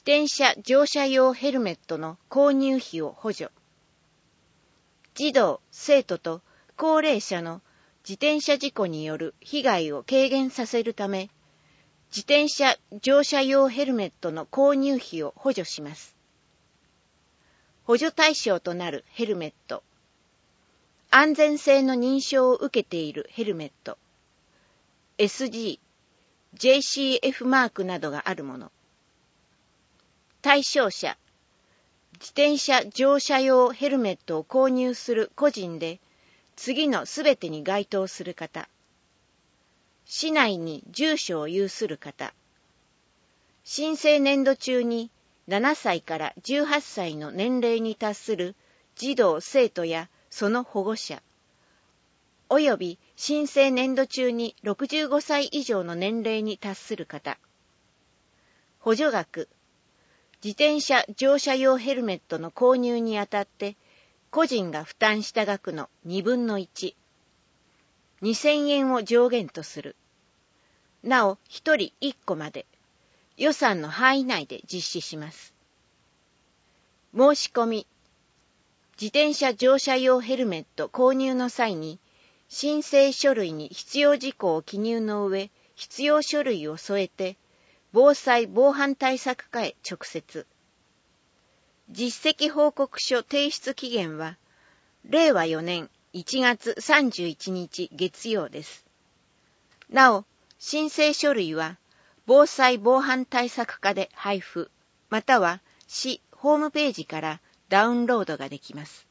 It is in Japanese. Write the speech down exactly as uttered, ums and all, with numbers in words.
転車乗車用ヘルメットの購入費を補助。児童、生徒と高齢者の自転車事故による被害を軽減させるため、自転車乗車用ヘルメットの購入費を補助します。補助対象となるヘルメット。安全性の認証を受けているヘルメット。エスジー、ジェーシーエフ マークなどがあるもの。対象者。自転車乗車用ヘルメットを購入する個人で、次のすべてに該当する方。市内に住所を有する方。申請年度中にななさいからじゅうはっさいの年齢に達する児童生徒やその保護者。および申請年度中にろくじゅうごさい以上の年齢に達する方。補助額。自転車乗車用ヘルメットの購入にあたって個人が負担した額のにぶんのいち。にせんえんを上限とする。なお、ひとりいっこまで、予算の範囲内で実施します。申し込み。自転車乗車用ヘルメット購入の際に、申請書類に必要事項を記入の上、必要書類を添えて、防災防犯対策課へ直接。実績報告書提出期限は、れいわよねんいちがつさんじゅういちにち月曜です。なお、申請書類は、防災防犯対策課で配布、または市ホームページからダウンロードができます。